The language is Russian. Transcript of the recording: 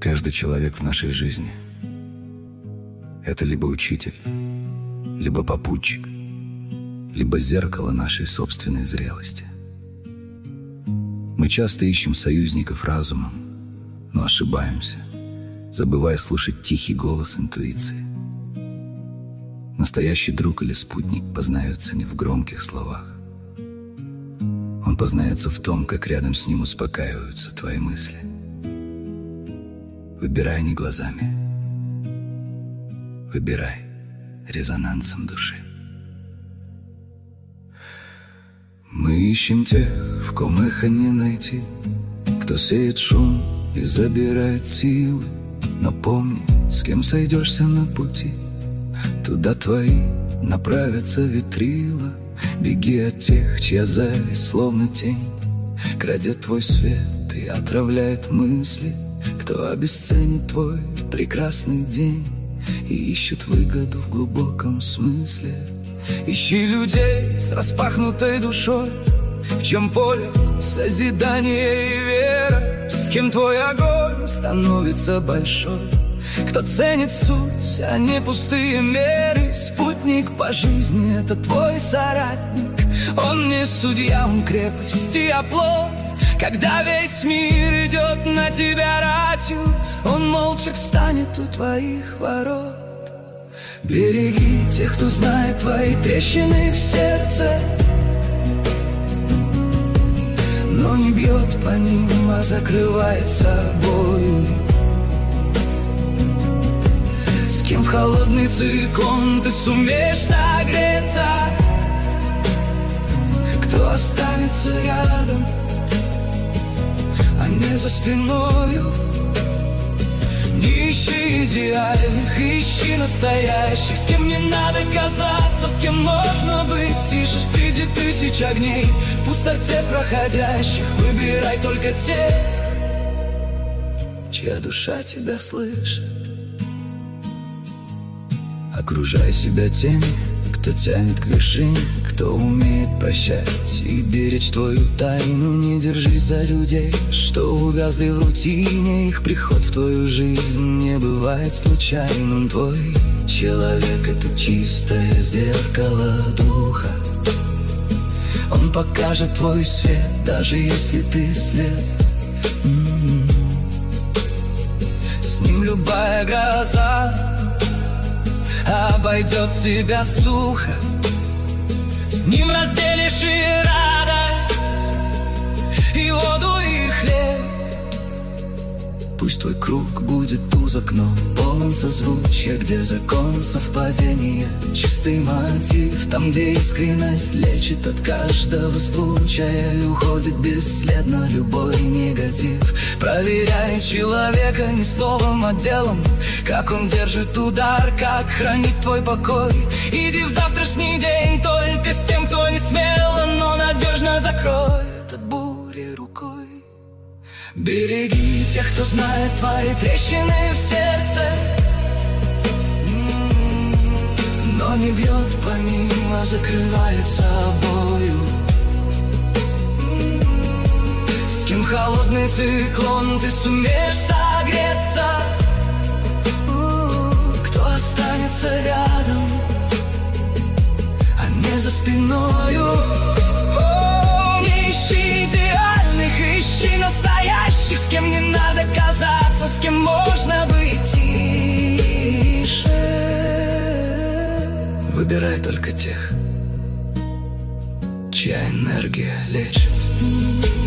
Каждый человек в нашей жизни — это либо учитель, либо попутчик, либо зеркало нашей собственной зрелости. Мы часто ищем союзников разумом, но ошибаемся, забывая слушать тихий голос интуиции. Настоящий друг или спутник познается не в громких словах. Он познается в том, как рядом с ним успокаиваются твои мысли. Выбирай не глазами, выбирай резонансом души. Мы ищем тех, в ком эхо не найти, кто сеет шум и забирает силы. Но помни, с кем сойдешься на пути, туда твои направятся ветрила. Беги от тех, чья зависть словно тень крадет твой свет и отравляет мысли, кто обесценит твой прекрасный день и ищет выгоду в глубоком смысле. Ищи людей с распахнутой душой, в чем поле созидание и вера, с кем твой огонь становится большой, кто ценит суть, а не пустые меры. Спутник по жизни — это твой соратник. Он не судья, он крепость и оплот. Когда весь мир идет на тебя ратью, он молча встанет у твоих ворот. Береги тех, кто знает твои трещины в сердце, но не бьет по ним, а закрывает собою. С кем в холодный циклон ты сумеешь согреться, кто останется рядом, а не за спиною. Не ищи идеальных, ищи настоящих, с кем не надо казаться, с кем можно быть тише среди тысяч огней в пустоте проходящих. Выбирай только тех, чья душа тебя слышит. Окружай себя теми, кто тянет к вершине, кто умеет прощать и беречь твою тайну. Не держись за людей, что увязли в рутине. Их приход в твою жизнь не бывает случайным. Твой человек — это чистое зеркало духа. Он покажет твой свет, даже если ты слеп. С ним любая гроза обойдет тебя сухо. С ним разделишь и радость, и воду, и хлеб. Пусть твой круг будет узок, но полон созвучия, где закон совпадения, чистый мотив, там, где искренность лечит от каждого случая и уходит бесследно любой негатив. Проверяй человека не словом, а делом, как он держит удар, как хранит твой покой. Иди в завтрашний день только с тем, кто не смело, но надежно закроет от бури рукой. Береги тех, кто знает твои трещины в сердце, но не бьет по ним, а закрывает собою. С кем холодный циклон ты сумеешь согреться, кто останется рядом, а не за спиною. Не ищи идеальных, ищи настоящих, с кем не надо казаться, с кем можно быть тише. Выбирай только тех, чья энергия лечит.